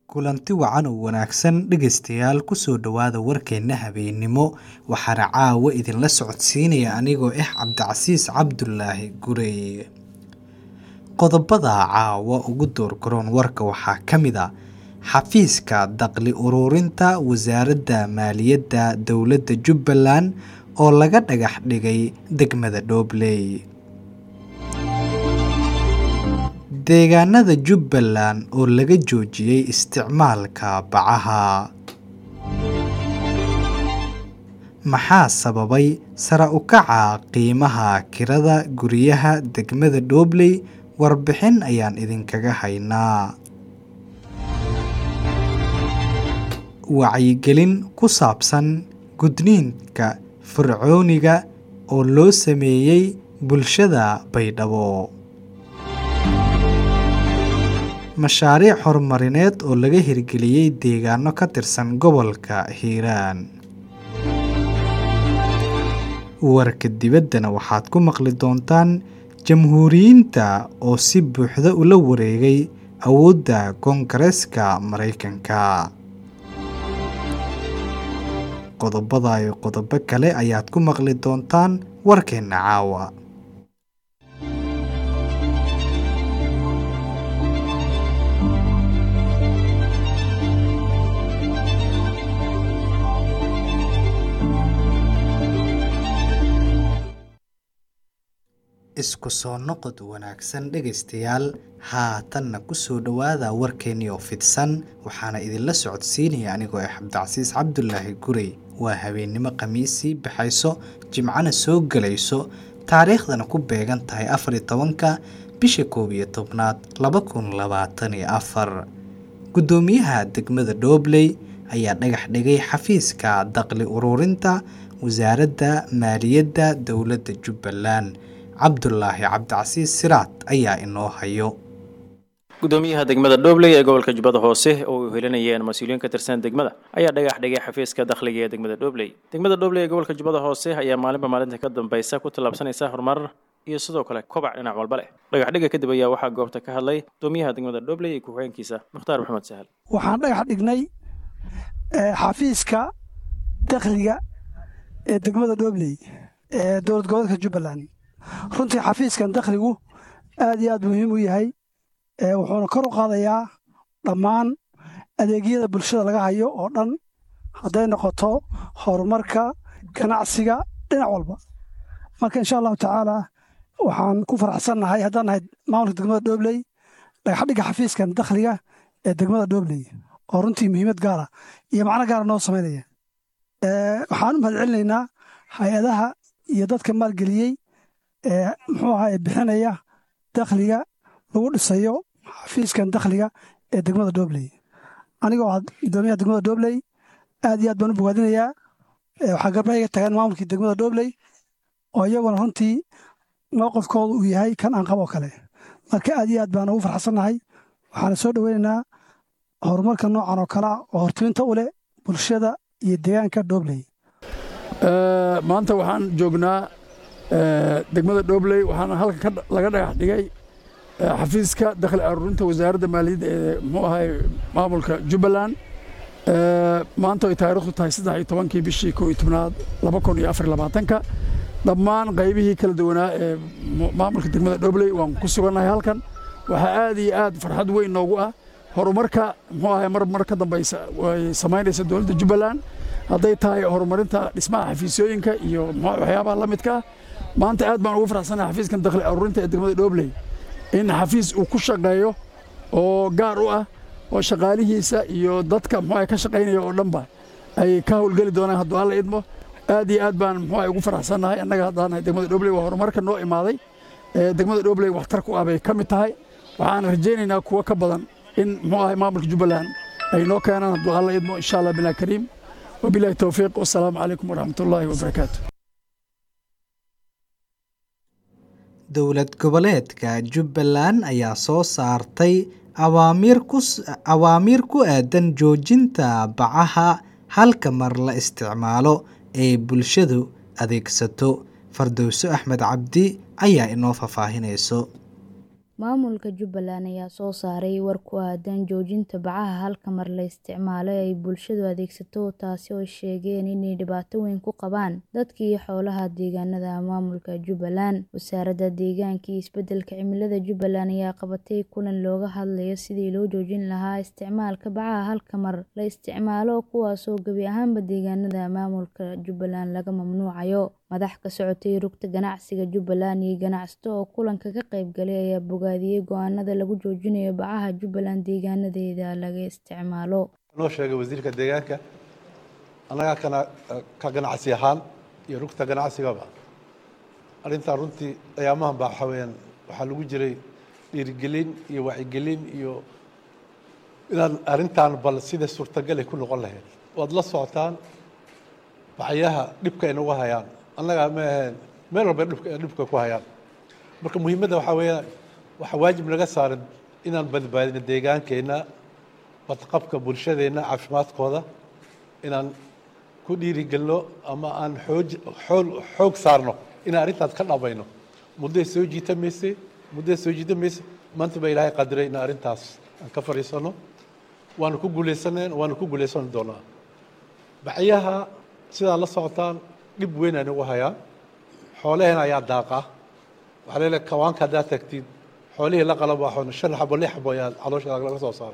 kulanti wacan oo wanaagsan dhegeystayaal ku soo dhawaada warkeena habeenimo waxaana caawa idinla socodsiinaya anigoo Cabdicasiis Cabdullaahi Gurey qodobada caawa ugu doorgaroon warka waxaa ka mid ah xafiiska dakhli ururinta wasaaradda maaliyadda dowladda Jubbaland oo laga dhagax dhigay degmada Doobley deegaanada Jubbaland oo laga joojiyay isticmaalka bacaha maxaa sababay sare u kaca qiimaha kirada guryaha degmada Doobley warbixin ayaan idinkaga haynaa wacyigelin ku saabsan gudniinka fircooniga oo loo sameeyay bulshada Baydhabo mashaariic horumarineed oo laga hirgeliyay deegaano ka tirsan gobolka Hiiraan warka dibaddana waxaad ku maqli doontaan jamhuuriyiinta oo si buuxda ula wareegay awoodda Koongareeska Mareykanka qodobada iyo qodobo kale ayaad ku maqli doontaan warkeena caawa isku soo noqod wanaagsan dhegeystayaal haatanna ku soo dhawaada warkeennii oo fidsan waxaana idinla socodsiinaya anigoo Cabdicasiis Cabdullaahi Gurey waa habeenimo khamiisii baxayso jimcana soo galayso taariikhdana ku beegan tahay 14 bisha 11 2024 gudoomiyaha degmada Doobley ayaa dhagax dhigay xafiiska dakhli ururinta wasaaradda maaliyadda dowladda Jubbaland Cabdullaahi Cabdicasiis Siraad ayaa inoo hayo gudoomiyaha degmada Doobley ee gobolka Jubbada Hoose oo helinayeen mas'uuliyiin ka tirsan degmada ayaa dhagax dhigay xafiiska dakhliga ee degmada Doobley ee gobolka Jubbada Hoose ayaa maalinta ka dambaysa ku talaabsanaysa horumar iyo sidoo kale kobac dhinac walba leh dhagax dhiga kadib ayaa waxa goobta ka hadlay gudoomiyaha degmada Doobley ee ku-xigeenkiisa Mukhtaar Maxamed Sahal waxaan dhagax dhignay xafiiska dakhliga ee degmada Doobley ee dowlad gobolka Jubbaland runtii xafiiskan dakhligu aad iyo aad muhiim u yahay wuxuuna kor u qaadayaa dhammaan adeegyada bulshada laga hayo oo dhan hadday noqoto horumarka ganacsiga dhinac walba marka insha allahu tacaala waxaan ku faraxsannahay haddaan nahay maamulka degmada Doobley dhagax dhigga xafiiskan dakhliga ee degmada Doobley oo runtii muhiimad gaara iyo macno gaara noo samaynaya waxaan u mahadcelinaynaa hay-adaha iyo dadka maalgeliyey muxuu ahaa bixinaya dakhliga lagu dhisayo xafiiskan dakhliga ee degmada Doobley anigoo gudoomiyaha degmada Doobley aad iyo aad baan u bogaadinayaa waxaa garbayga tagaan maamulkii degmada Doobley oo iyaguna runtii mowqifkooda uu yahay kan aan qabo kale marka aad iyo aad baan ugu farxsannahay waxaana soo dhaweynaynaa horumarka noocan oo kale oo hortiminta u leh bulshada iyo deegaanka Doobley maanta waxaan joognaa degmada Doobley waxaana halka laga dhagax dhigay xafiiska dakhli ururinta wasaaradda maaliyadda ee maamulka Jubbaland maanta ay taariikhdu tahay 13 bishii 11 2024 dhammaan qaybihii kala duwanaa ee maamulka degmada Doobley waan ku sugannahay halkan waxa aad iyo aad farxad weyn noogu ah horumarka mar ka dambaysa way samaynaysa dowladda Jubbaland hadday tahay horumarinta dhismaha xafiisooyinka iyo waxyaabaha la midka maanta aad baan ugu faraxsanahay xafiiskan dakhli ururinta ee degmada Doobley in xafiis uu ku shaqeeyo oo gaar u ah oo shaqaalihiisa iyo dadka ka shaqeynaya oo dhanba ay ka howlgeli doonaan hadduu alla idmo aad iyo aad baan ugu faraxsanahay annaga haddaan degmada Doobley waa horumarka noo imaaday degmada Doobley waxtar ku ah bay ka mid tahay waxaan rajaynaynaa kuwa ka badan in maamulka Jubbaland ay noo keenaan hadduu alla idmo insha Allah bilaa kariim wabillahi tawfiiq wassalaamu calaykum waraxmatullaahi wabarakaatuh dowlad goboleedka Jubbaland ayaa soo saartay awaamiir ku aadan joojinta bacaha halka mar la isticmaalo ee bulshadu adeegsato Fardowso Axmed Cabdi ayaa inoo faafahinayso Maamulka Jubbaland ayaa soo saaray war ku aadan joojinta bacaha halka mar la isticmaalo ay bulshadu adeegsato, taasi oo sheegeen inay dhibaato weyn ku qabaan dadka iyo xoolaha deegaanada maamulka Jubbaland. Wasaaradda Deegaanka iyo Isbeddelka Cimilada Jubbaland ayaa qabatay kulan looga hadlayo sidii loo joojin lahaa isticmaalka bacaha halka mar la isticmaalo, kuwaas oo gebi ahaanba deegaanada maamulka Jubbaland laga mamnuucayo. Madax ka socotay rugta ganacsiga Jubbaland iyo ganacsato oo kulanka ka qayb galay ayaa bogaadiyay go'aanada lagu joojinayo bacaha Jubbaland deegaanadeeda laga isticmaalo. noo sheegay wasiirka deegaanka anaga ka ganacsi ahaan iyo rugta ganacsigaba arrintan runtii ayaamahan baa waxaa lagu jiray dhiirigelin iyo wacyigelin iyo inaan arrintan bal sida suurtagal ay ku noqon lahayd. waad la socotaan bacyaha dhibka ay nagu hayaan annaga ma ahayn meel walba dhibka ku hayaan. marka muhiimadda waxaa waajib naga saaran inaan badbaadino deegaankeena, badqabka bulshadeena, caafimaadkooda inaan ku dhiirigelino ama aan xoog saarno inaan arrintaas ka dhamayno. mudday soo jiitamayse maanta baa ilaahay qadiray in arrintaas aan ka fariisano, waanu ku guulaysan doonaa. bacyaha sidaa la socotaan dhib weyn ay nagu hayaan. xoolaheena ayaa daaqa. waxaa leeyahay kawaanka haddaad tagtid xoolihii la qalab waa 5 xabo 6 xabo ayaa caloosha laga soo saara.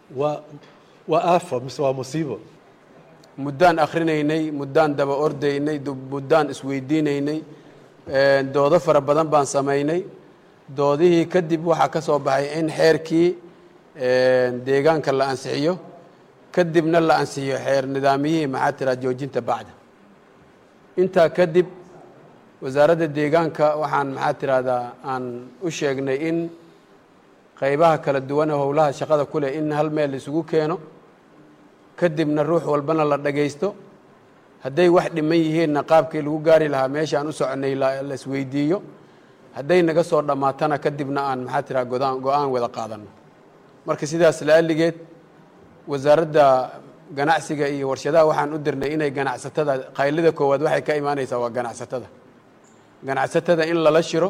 waa aafo mise waa musiibo. muddaan akhrinaynay, muddaan daba ordaynay, muddaan isweydiinaynay, doodo fara badan baan samaynay. doodihii kadib waxaa ka soo baxay in xeerkii deegaanka la ansixiyo, kadibna la ansixiyo xeer nidaamiyihii maxaa tiraa joojinta bacda. intaa kadib wasaaradda deegaanka waxaan maxaa tiraahdaa aan u sheegnay in qaybaha kala duwan ee howlaha shaqada ku leh in hal meel isugu keeno, kadibna ruux walbana la dhagaysto. hadday wax dhiman yihiinna qaabkii lagu gaari lahaa meesha aan u soconay la isweydiiyo. hadday naga soo dhammaatana kadibna aan maxaa tiraa go-aan wada qaadano. marka sidaas la'alligeed wasaaradda ganacsiga iyo warshadaha waxaan u dirnay inay ganacsatada qaylida koowaad waxay ka imaanaysaa waa ganacsatada in lala shiro.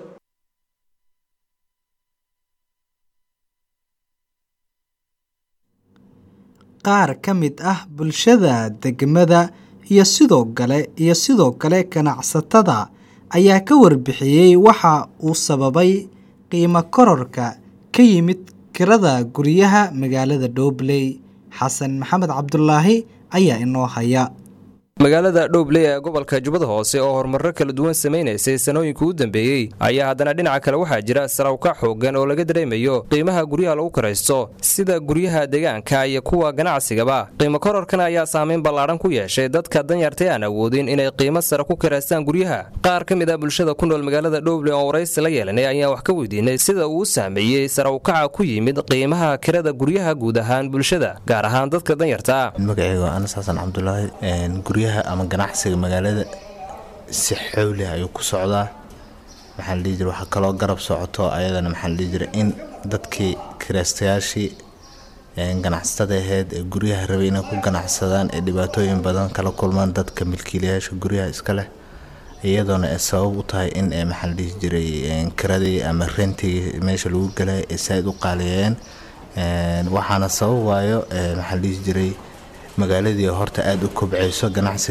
qaar ka mid ah bulshada degmada iyo sidoo kale ganacsatada ayaa ka warbixiyey waxa uu sababay qiimo kororka ka yimid kirada guryaha magaalada Dhobley. Xasan Maxamed Cabdulaahi ayaa inoo haya. magaalada Dhobley ee gobolka Jubbada Hoose oo horumarro kala duwan sameeynayay sanooyinkii u dambeeyay ayaa haddana dhinaca kale waxaa jira sarawka xoogan oo laga dareemayo qiimaha guryaha lagu karaysto sida guryaha deegaanka iyo kuwa ganacsigaba. qiimo kororkan ayaa saameyn ballaaran ku yeeshay dadka danyarta aan awoodin inay qiimo sare ku karaystaan guryaha. qaar ka mid ah bulshada ku nool magaalada Dhobley oo waraysi la yeelanay ayaa wax ka weydiinay sida uu saameeyay sarawka ku yimid qiimaha kirada guryaha guud ahaan bulshada, gaar ahaan dadka danyarta. magacaygu Anas Xasan Cabdulaahi guryaha ama ganacsiga magaalada si xawli ah ayuu ku socdaa. maxaa la dhihi waxa kala garab socoto ayadana maxaa la dhihi in dadkii kiraystayaashii ganacsatada ahayd ee guryaha rabay inay ku ganacsadaan ee dhibaatooyin badan kala kulmaan dadka milkiilayaasha guryaha iska leh, iyadoona ay sabab u tahay in maxaa la dhihi kiradii ama rentigii meesha lagu galay ay sayd u qaaleeyeen. waxaana sabab waayo maxaa la dhihi magaaladii horta aad u kobcayso,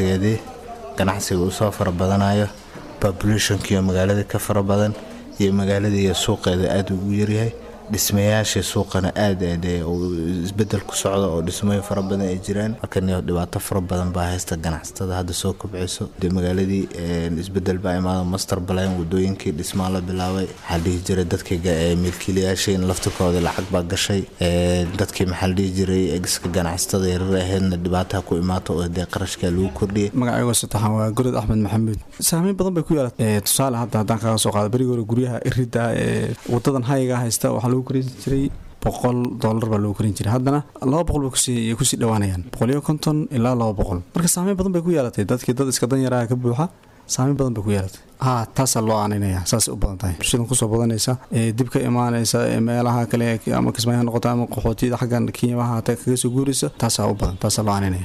ganacsiga uu soo fara badanayo, populationkii magaalada ka fara badan iyo magaaladii suuqeeda aad ugu yaryahay. dhismayaasha suuqana aad isbedel ku socdo oo dhismooyin fara badan ay jiraan. marka dhibaato fara badan baa haysta ganacsatada hadda soo kobcayso. magaaladii isbedel baa imaado, master plan wadooyinkii dhismaa la bilaabay. waxaa la dhihi jiray dadkii milkiilayaasha in laftirkooda lacag baa gashay. dadkii maxaa la dhihi jiray iska ganacsatada yaryar ahaydna dhibaataha ku imaato oo dee qarashka lagu kordhiyay. magacaygu saddexan waa Gurad Axmed Maxamed. saameyn badan bay ku yeelatay. tusaale haddaan kaga soo qaado berigii hore guryaha irida wadadan hayga haysta waxaa lagu korin jiray $100 baa lagu korin jiray. haddana 200 bay kusii dhawaanayaan, 150 ilaa 200. marka saameyn badan bay ku yeelatay dadkii dad iska danyaraha ka buuxa. saameyn badan bay ku yeelatay. taasaa loo aaninaya, saas u badan tahay bulshadan kusoo badanaysa dib ka imaanaysa meelaha kale ama kismaayo noqota ama qaxootiyada xaggan Kenya kaga soo guuraysa. taasaa u badan, taasaa loo aaninaya.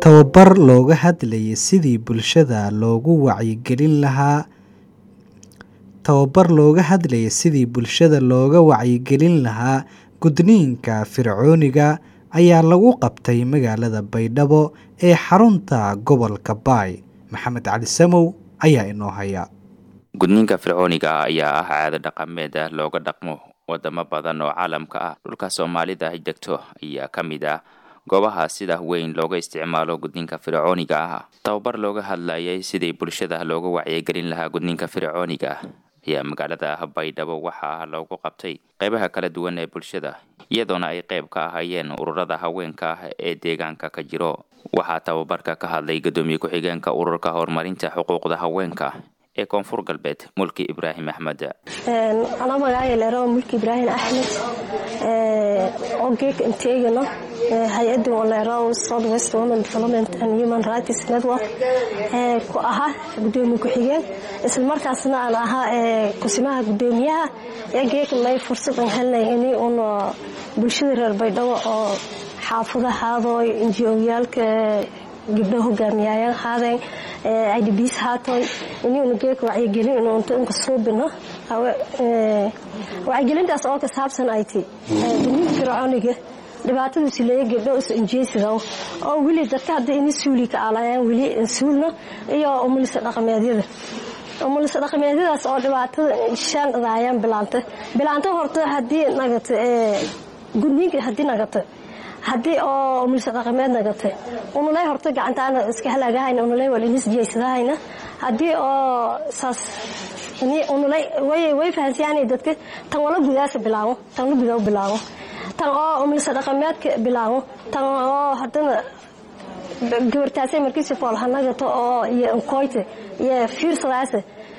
tababar looga hadlayay sidii bulshada loogu wacyigelin lahaa gudniinka fircooniga ayaa lagu qabtay magaalada Baydhabo ee xarunta gobolka Baay. Maxamed Cali Samow ayaa inoo haya. Gudniinka fircooniga ayaa ah caado dhaqameed looga dhaqmo wadamo badan oo caalamka ah. Dhulka Soomaalida ay degto ayaa ka mid ah goobaha sida weyn looga isticmaalo gudniinka fircooniga ah. Tababar looga hadlayay sidii bulshada looga wacyigelin lahaa gudniinka fircooniga ayaa magaalada Baydhabo waxaa loogu qabtay qaybaha kala duwan ee bulshada, iyadoona ay qayb ka ahayeen ururada haweenka ee deegaanka ka jiro. Waxaa tababarka ka hadlay gudoomiye ku-xigeenka ururka horumarinta xuquuqda haweenka ee Koonfur Galbeed, Mulki Ibrahim Ahmed. Ana magacayga leero Mulki Ibrahim Ahmed oo geek inteegno hay'adda leero South West Women Development and Human Rights Network ku aha gudoomiye ku-xigeen isla markaasna aan ahaa kusimaha gudoomiyaha ee geek may fursad aan helnay in uu bulshada reer Baydhabo oo xaafadaha NGO-yaalka gabdho hogaamiyayaan haadeen IDPs haatoy inuu geek wacyigelin inuu inta soo bino wacyigelintaas oo ka saabsan ay tahay gudniinka fircooniga dhibaatada sileeyay gabdho injeesiga oo wili dadka hadda in suuli ka alayaan wili suulna iyo umulisa dhaqameedyadaas oo dhibaatada shan raayaan bilaanta horta hadii nagata gudniinka hadii nagata haddii oo umulisa dhaqameed nagata unulay horta gacantaana iska halaagahayna unulay wal inis jeesadahayna haddii oo saas ini unulay way fahansiyaanay dadka tan wala gudaasa bilaabo tan la gudaa bilaabo tan oo umulisa dhaqameedka bilaabo tan oo haddana gabartaasay markiisa fool hanagato oo iyo qoyte iyo fiirsadaasa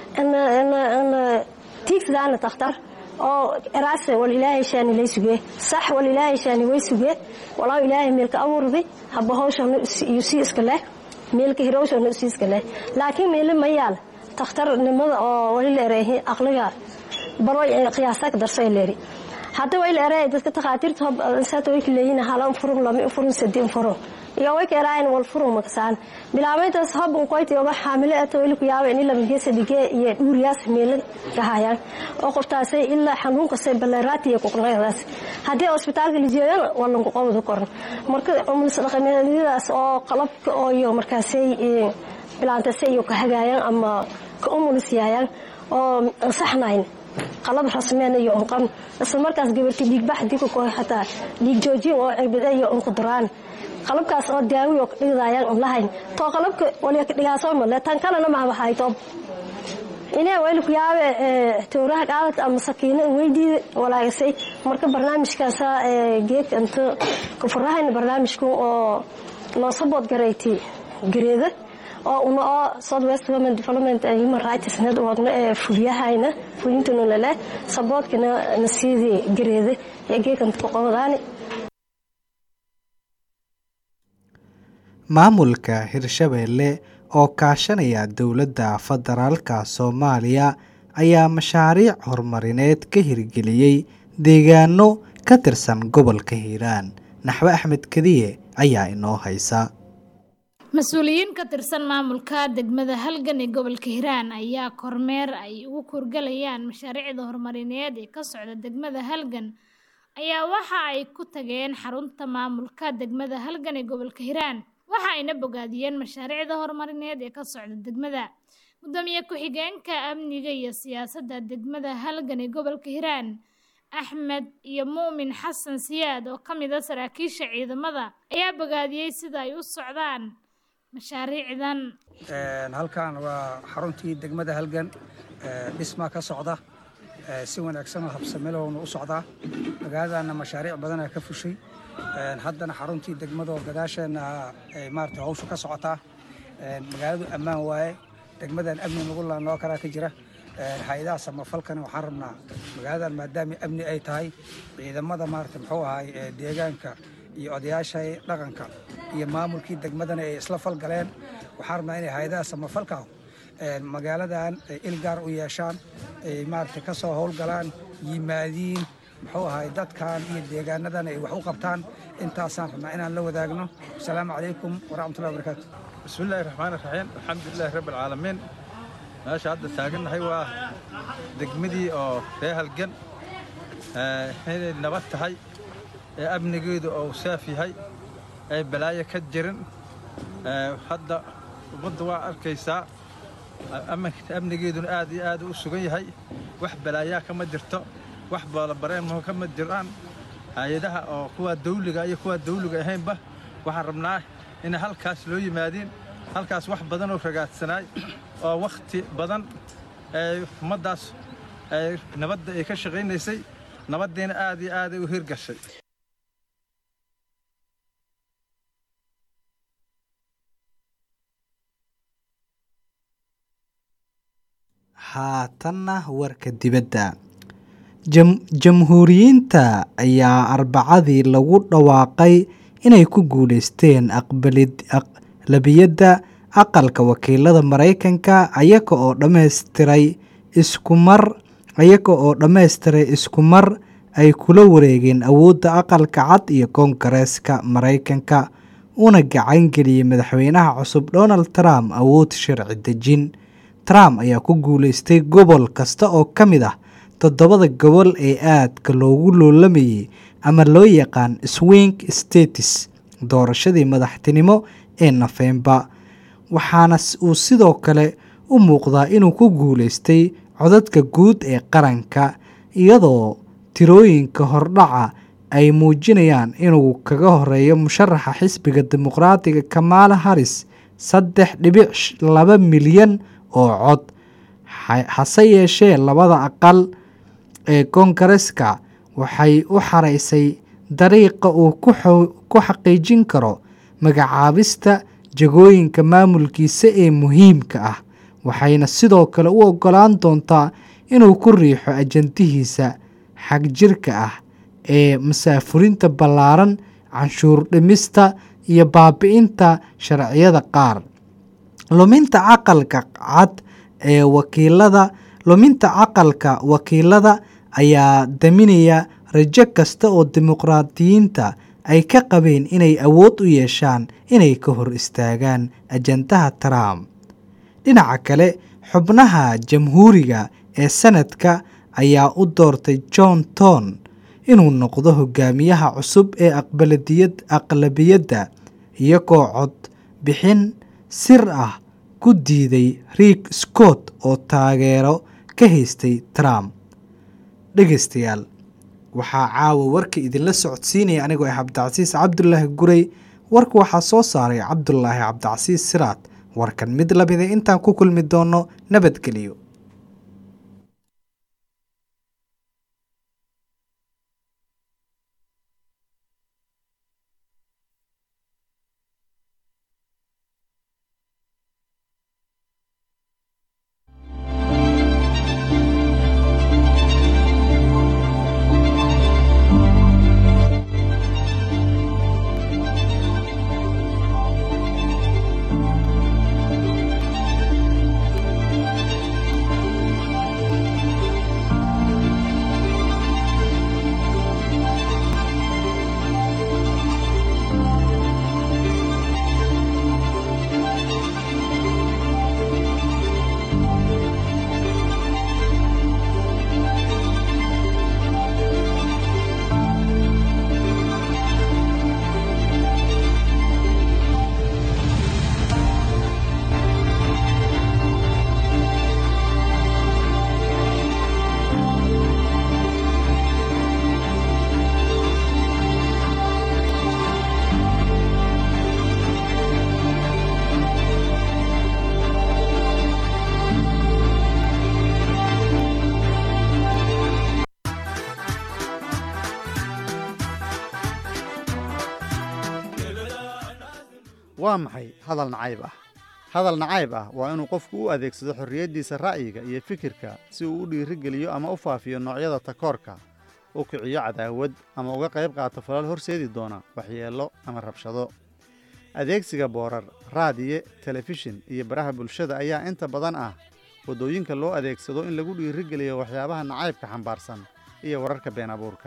ana tiigsadana takhtar oo eraase wal ilaahay shaani lay sugee sax wal ilaahay shaani way sugee walaa ilaahay meelka abuurday haba hawshan iyo si iska leh meelka hirowshan si iska leh laakiin meel ma yaal takhtarnimada oo wali leeyahay aqliga baro qiyaasta ka darsay leeri hadda way leeyahay dadka takhaatiirta sato way leeyina halan furum lama furum sadin furum iyo way keenayeen wal furum makasaan bilaabaytaas hab uu qoytay oo xaamile ah oo ku yaabay in la geeso dhigay iyo dhuuriyaas meel ka hayaan oo qortaasay ilaa xanuunka say baleeraati iyo kuqnaydaas hadii hospitaalka la jeeyo wala ku qowdo koran marka umulisa dhaqameedyadaas oo qalabka oo iyo markaasay bilaantasay iyo ka hagaayaan ama ka umulisayaan oo saxnayn qalab rasmeen iyo qan isla markaas gabarti dhiig bax diku ko xataa dhiig joojin oo cirbada iyo qudraan qalabkaas oo daawi oo dhigayaan online to qalabka wali ka dhigaaso ma la tan kalena ma waxay to inay wali ku yaabe tooraha qaadad ama sakiina weydii walaasay marka barnaamijkaas geek inta ku farahayn barnaamijku oo loo sabot gareeyay gareeda oo una South West Women Development and Human Rights Network fuliyahayna fulintuna leh sabotkana nasiidi gareeda ee geek inta ku qowdaani. Maamulka Hirshabelle oo kaashanaya dowladda federaalka Soomaaliya ayaa mashaariic horumarineed ka hirgeliyay deegaano ka tirsan gobolka Hiiraan. Naxwa Axmed Kadiye ayaa inoo haysa. Mas'uuliyiin ka tirsan maamulka degmada Halgan ee gobolka Hiiraan ayaa kormeer ay ugu kurgalayaan mashaariicda horumarineed ee ka socda degmada Halgan ayaa waxa ay ku tageen xarunta maamulka degmada Halgan ee gobolka Hiiraan. waxa ayna bogaadiyeen mashaariicda horumarineed ee ka socda degmada. Gudoomiye ku-xigeenka amniga iyo siyaasadda degmada Halgan ee gobolka Hiiraan Axmed iyo Muumin Xasan Siyaad oo kamid ah saraakiisha ciidamada ayaa bogaadiyay sida ay u socdaan mashaariicdan. halkan waa xaruntii degmada Halgan dhisma ka socda si wanaagsan oo habsameelowna u socda magaalada mashaariic badan ka fushay haddana xaruntii degmada oo gadaasheena maartay hawsha ka socota magaaladu ammaan waaye degmadan amni lagu laanoo kara ka jira hay'adaha samafalkan waxaan rabnaa magaaladan maadaama amni ay tahay ciidamada maartay muxuu ahay deegaanka iyo odayaasha dhaqanka iyo maamulkii degmadana ay isla falgaleen waxaan rabnaa inay hay'adaha samafalka magaaladan ilgaar u yeeshaan maartay ka soo howlgalaan yimaadiin muxuu ahay dadkan iyo deegaanadan ay wax u qabtaan intaasaan rabnaa inaan la wadaagno. asalaamu calaykum waraxmatullahi wabarakaatu. bismillaahi raxmaani raxiim alxamdulilaahi rabbi alcaalamiin. meesha hadda taagannahay waa degmadii oo ree halgan inay nabad tahay ee amnigeedu oo saaf yahay ay balaayo ka jirin. hadda ummadda waa arkaysaa amnigeeduna aad iyo aad u sugan yahay. wax balaayaa kama jirto, wax boolabareen kama jiraan. hay-adaha oo kuwa dawliga iyo kuwa dawliga ahaynba waxaan rabnaa inay halkaas loo yimaadiin. halkaas wax badan oo ragaadsanaay oo wakhti badan ummaddaas nabadda ay ka shaqaynaysay, nabaddiina aad iyo aad ay u hirgashay. haatanna warka dibadda. jamhuuriyiinta ayaa arbacadii lagu dhawaaqay inay ku guuleysteen aqlabiyadda aqalka wakiilada Mareykanka ayaga oo dhammaystiray isku mar ay kula wareegeen awoodda aqalka cad iyo koongareeska Mareykanka, una gacan geliyay madaxweynaha cusub Donald Trump awood sharci dejin. Trump ayaa ku guuleystay gobol kasta oo ka mid ah 7 gobol ee aadka loogu loolamayay ama loo yaqaan swing states doorashadii madaxtinimo ee Nofeembar, waxaana uu sidoo kale u muuqdaa inuu ku guuleystay codadka guud ee qaranka, iyadoo tirooyinka hordhaca ay muujinayaan inuu kaga horeeyo musharaxa xisbiga dimuqraadiga Kamala Harris 3.2 milyan oo cod. hase yeeshee labada aqal ee koongareeska waxay u xareysay dariiqa uu ku xaqiijin karo magacaabista jagooyinka maamulkiisa ee muhiimka ah, waxayna sidoo kale u ogolaan doontaa inuu ku riixo ajandihiisa xagjirka ah ee masaafurinta ballaaran, canshuur dhimista iyo baabi'inta sharciyada qaar. luminta aqalka cad ee aqalka wakiilada ayaa daminaya rajo kasta oo dimuqraadiyiinta ay ka qabeen inay awood u yeeshaan inay ka hor istaagaan ajandaha Trump. dhinaca kale, xubnaha jamhuuriga ee sanadka ayaa u doortay John Thune inuu noqdo hogaamiyaha cusub ee aqlabiyadda, iyagoo cod bixin sir ah ku diiday Rick Scott oo taageero ka haystay Trump. dhegeystayaal, waxaa caawa warka idinla socodsiinaya anigoo Cabdicasiis Cabdulaahi Gurey. warka waxaa soo saaray Cabdulaahi Cabdicasiis Siraad. warkan mid lamida intaan ku kulmi doono, nabadgelyo. waa maxay hadal nacayb ah? hadal nacayb ah waa inuu qofku u adeegsado xorriyaddiisa ra'yiga iyo fikirka si uu u dhiirigeliyo ama u faafiyo noocyada takoorka, u kiciyo cadaawad, ama uga qayb qaato falal horseedi doona waxyeello ama rabshado. adeegsiga boorar, raadiye, telefishin iyo baraha bulshada ayaa inta badan ah waddooyinka loo adeegsado in lagu dhiirigeliyo waxyaabaha nacaybka xambaarsan iyo wararka been abuurka.